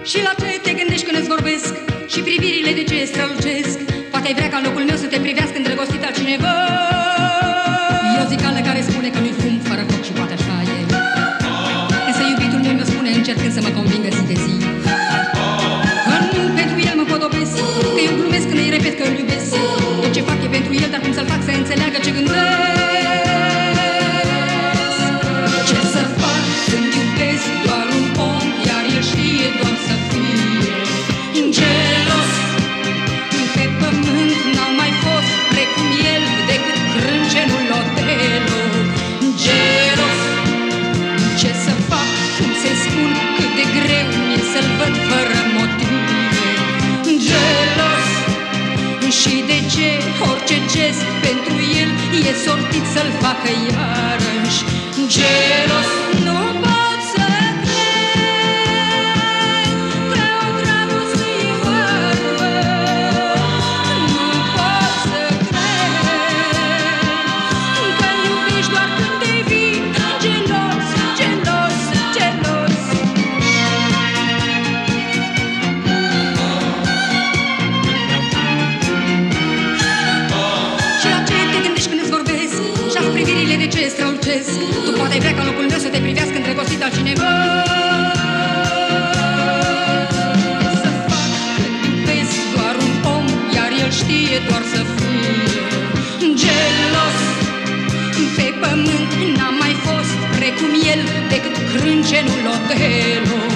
Și la ce te gândești când îți vorbesc? Și privirile de ce strălucesc? Poate ai vrea ca în locul meu să te privească îndrăgostit altcineva. Eu zic ală care spune că nu-i fum fără foc și poate așa e. Însă iubitul meu mi-o spune încercând să mă convingă zi de zi că nu pentru el mă podobesc, că eu glumesc când îi repet că îl iubesc. Tot ce fac e pentru el, dar cum să-l fac să înțeleagă ce gândesc? Ce să fac când iubesc doar un om, iar el știe doar să fie gelos? Pe pământ n-au mai fost precum el decât crâncenul Otelo. Gelos. Ce să fac, cum să-i spun cât de greu mi-e să-l văd fără motive? Gelos. Și de ce orice gest pentru el e sortit să-l facă iarăși? Gelos. Nu pot să cred că o dragoste e oarbă. Nu pot să cred că iubești doar când devii gelos, gelos, gelos. Și la ce te gândești când îți vorbesc? Și-a privirile de ce strălucesc? Tu poate ai vrea ca în locul meu să te privească îndrăgostit altcineva. Să fac când iubesc doar un om, iar el știe doar să fie gelos. Pe pământ n-a mai fost precum el decât crâncenul Otelo.